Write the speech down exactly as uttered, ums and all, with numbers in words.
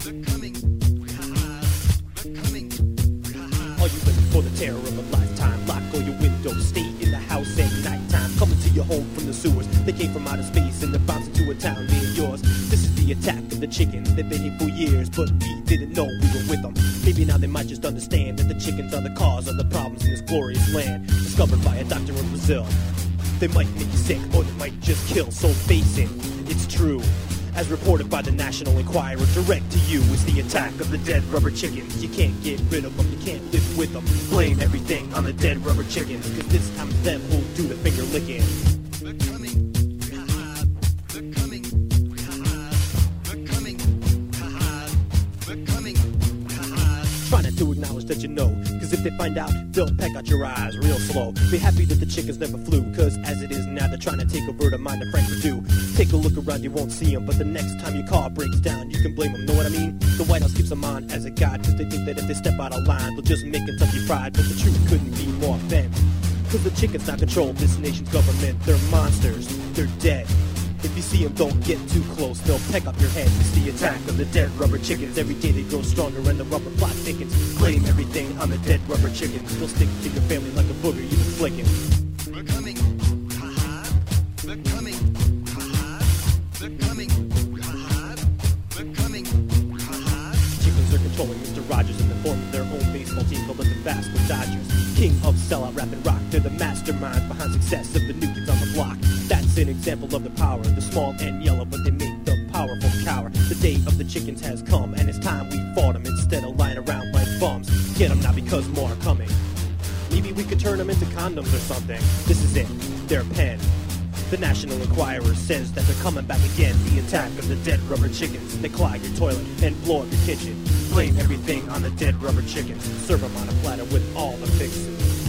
Are you ready for the terror of a lifetime? Lock all your windows, stay in the house at nighttime. Coming to your home from the sewers. They came from outer space and they're bouncing to a town near yours. This is the attack of the chickens. They've been here for years, but we didn't know we were with them. Maybe now they might just understand that the chickens are the cause of the problems in this glorious land. Discovered by a doctor in Brazil. They might make you sick or they might just kill, so face it, it's true. As reported by the National Enquirer, direct to you is the attack of the dead rubber chickens. You can't get rid of them, you can't live with them. Blame everything on the dead rubber chickens, cause this time it's them who'll do the finger licking. They're coming, they're coming, they're coming, they're coming. Try not to acknowledge that you know, cause if they find out, they'll peck out your eyes real slow. Be happy that the chickens never flew, cause as it is now, they're trying to take over the mind of Frank Perdue. Take a look around, you won't see them, but the next time your car breaks down, you can blame them, know what I mean? The White House keeps them on as a guide, cause they think that if they step out of line, they'll just make Kentucky fried, but the truth couldn't be more bent. Cause the chickens not control this nation's government, they're monsters, they're dead. If you see them, don't get too close, they'll peck up your head. It's the attack of the dead rubber chickens. Every day they grow stronger and the rubber plot thickens. Blame everything on the dead rubber chickens. They'll stick to your family like a booger you've been flicking. We're coming, ha-ha, they're coming, ha-ha, they're coming, ha-ha, they're coming, ha-ha. Chickens are controlling Mister Rogers in the form of their own baseball team called the Vasco Dodgers. King of sellout rap and rock, they're the masterminds behind success of the new kids on the block. That's an example of the power, the small and yellow, but they make the powerful cower. The day of the chickens has come, and it's time we fought them instead of lying around like bums. Get them now because more are coming. Maybe we could turn them into condoms or something. This is it, their pen. The National Enquirer says that they're coming back again. The attack of the dead rubber chickens. They clog your toilet and blow up your kitchen. Blame everything on the dead rubber chickens. Serve them on a platter with all the fixes.